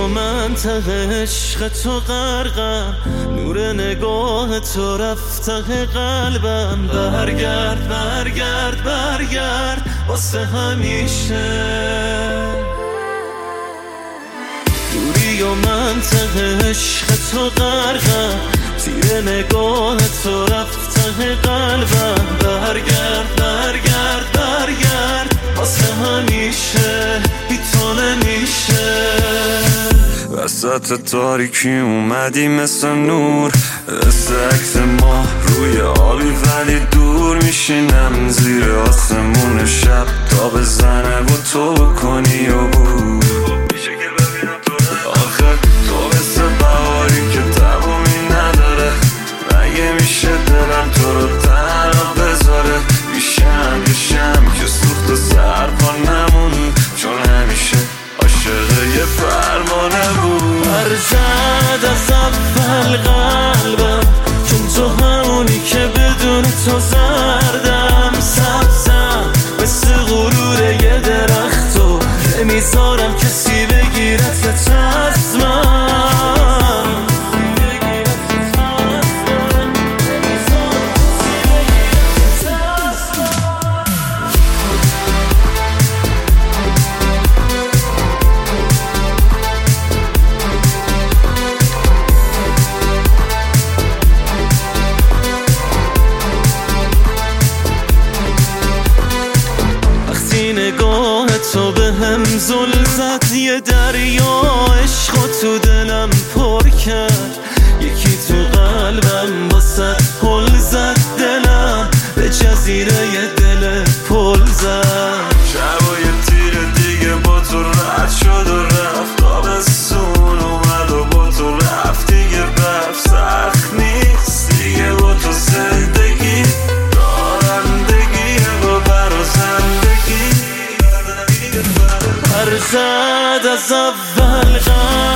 و منطق عشق تو غرقم، نور نگاه تو رفته قلبم. برگرد برگرد برگرد واسه همیشه، دوری و منطق عشق تو غرقم، تیر نگاه تو رفته قلبم. برگرد برگرد برگرد واسه همیشه، بی تو نمیشه. وسط تاریکی اومدی مثل نور، مثل عکس ما روی آبی ولی دور. میشینم زیر آسمون شب تا بزنه و تو بکنی و بود. آخه تو مثل بهاری که تمومی نداره، مگه میشه دلم تو رو تنها بذاره؟ میشم که سوخت و سرپا نمون، چون همیشه عاشق یه فرمانه بود. برزد از اول قلبم، چون تو همونی که بدون تو زردم. سبزم مثل غرور یه درخت و نمیذارم کسی بگیرت از من. نگاه تو به هم زل زد، یه دریا عشق و تو دلم پر کرد. یکی تو قلبم واسه پل زد، دلم به جزیره یه دل پل زد. شب و یه تیر دیگه با تو رد شد و رفت، آبستون اومد و با تو رفت دیگه. برف سخت نیست دیگه با تو زندگی، رانندگیه با برازندگی. برزد از اول قلبم،